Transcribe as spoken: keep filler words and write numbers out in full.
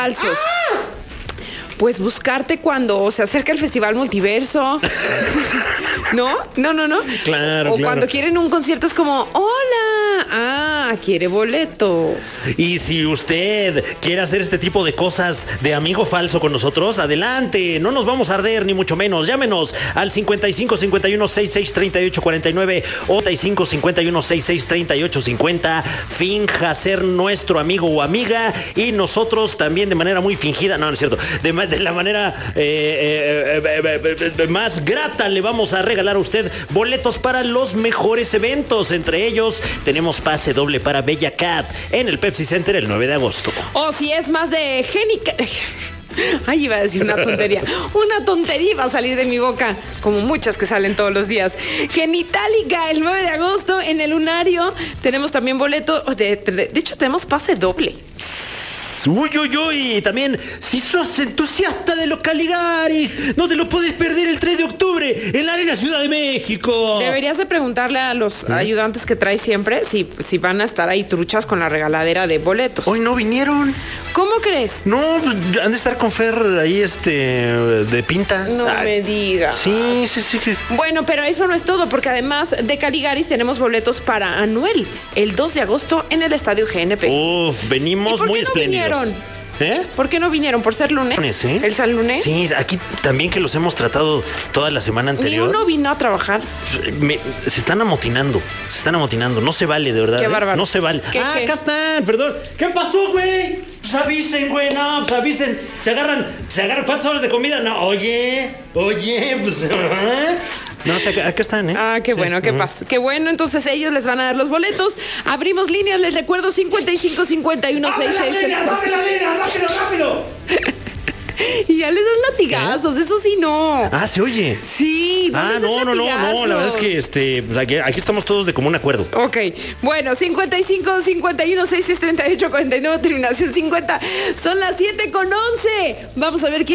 falsos. Pues buscarte cuando se acerca el Festival Multiverso. ¿No? No, no, no. Claro, O claro. cuando quieren un concierto es como, hola, ah, quiere boletos. Y si usted quiere hacer este tipo de cosas de amigo falso con nosotros, adelante, no nos vamos a arder ni mucho menos. Llámenos al cincuenta y cinco, cincuenta y uno, sesenta y seis, treinta y ocho, cuarenta y nueve o treinta y cinco, cincuenta y uno, sesenta y seis, treinta y ocho, cincuenta. Finja ser nuestro amigo o amiga y nosotros también de manera muy fingida, no, no es cierto, de, de la manera eh, eh, eh, eh, más grata le vamos a regalar a usted boletos para los mejores eventos. Entre ellos tenemos pase doble para Bella Cat en el Pepsi Center el nueve de agosto. O si es más de génica... Ay, iba a decir una tontería. Una tontería iba a salir de mi boca, como muchas que salen todos los días. Genitalica, el nueve de agosto en el Lunario. Tenemos también boleto. De, de, de hecho, tenemos pase doble. Uy, uy, uy. Y también, si sos entusiasta de los Caligaris, no te lo puedes perder el tres de octubre en la Arena Ciudad de México. Deberías de preguntarle a los ¿Eh? ayudantes que traes siempre si, si van a estar ahí truchas con la regaladera de boletos. Hoy no vinieron. ¿Cómo crees? No, pues, han de estar con Fer ahí, este, de pinta. No Ay, me digas. Sí, sí, sí. Bueno, pero eso no es todo, porque además de Caligaris tenemos boletos para Anuel, el dos de agosto en el Estadio G N P. Uf, venimos muy no espléndidos. Vinieron? ¿Eh? ¿Por qué no vinieron? ¿Por ser lunes? ¿Lunes, eh? ¿El San Lunes? Sí, aquí también que los hemos tratado toda la semana anterior. Ni uno vino a trabajar. Me, se están amotinando, se están amotinando. No se vale, de verdad. Qué bárbaro. ¿eh? No se vale. ¿Qué, ah, qué? acá están, perdón. ¿Qué pasó, güey? Pues avisen, güey, no, pues avisen. Se agarran, se agarran, ¿cuántas horas de comida? No, oye, oye, pues... ¿eh? No, o sea, acá, acá están, ¿eh? Ah, qué sí. bueno, qué uh-huh. pasa. Qué bueno, entonces ellos les van a dar los boletos. Abrimos líneas, les recuerdo, cincuenta y cinco, cincuenta y uno, sesenta y seis. ¡Abre la línea, abre la línea, rápido, rápido! Y ya les dan latigazos, ¿Eh? Eso sí no. Ah, ¿se oye? Sí. Ah, no, no, no, no, la verdad es que este, pues aquí, aquí estamos todos de común acuerdo. Ok, bueno, cincuenta y cinco, cincuenta y uno, sesenta y seis, treinta y ocho, cuarenta y nueve, terminación cincuenta. Son las siete con once. Vamos a ver quién